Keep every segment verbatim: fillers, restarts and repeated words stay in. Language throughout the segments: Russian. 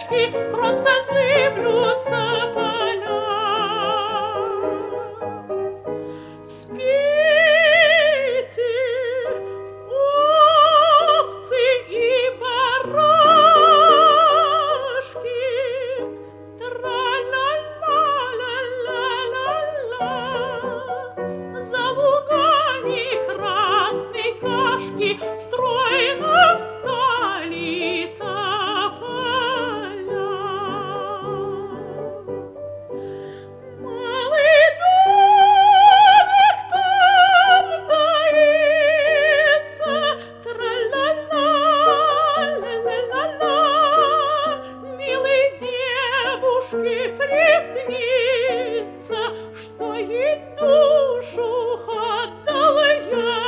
речки кротко зыблются поля. Спите, овцы и барашки, тра-ля-ля-ля-ля-ля-ля, за лугами красной кашки стройно встали тополя. Малый домик там таится, тра-ля-ля-ля-ля-ля-ля, милой девушке приснится, что ей душу отдал я.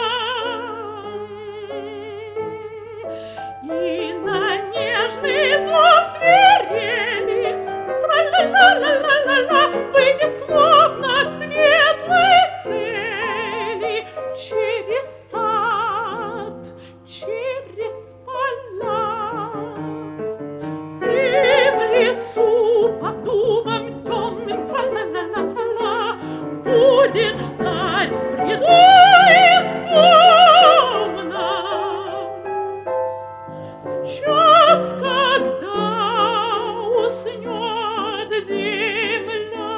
И на нежный зов свирели, тра-ля-ля-ля-ля-ля, выйдет словно от светлой цели через сад, через поля. И в лесу под дубом темным, тра-ля-ля-ля-ля, будет ждать в бреду истомно час, когда уснет земля.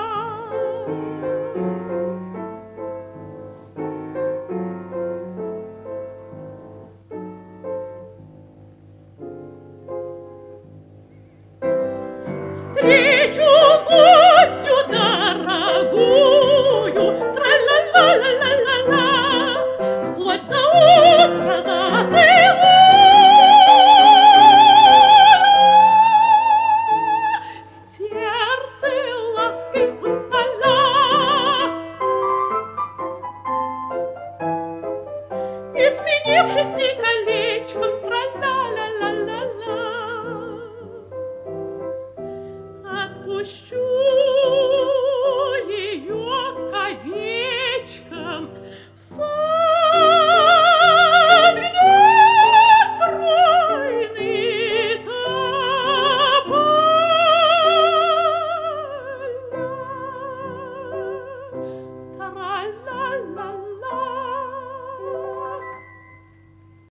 Встречу гостью дорогую, тра-ля-ля-ля-ля-ля, вплоть до утра зацелую, сердце лаской утоля. И сменившись с ней колечком, тра-ля-ля-ля-ля-ля, отпущу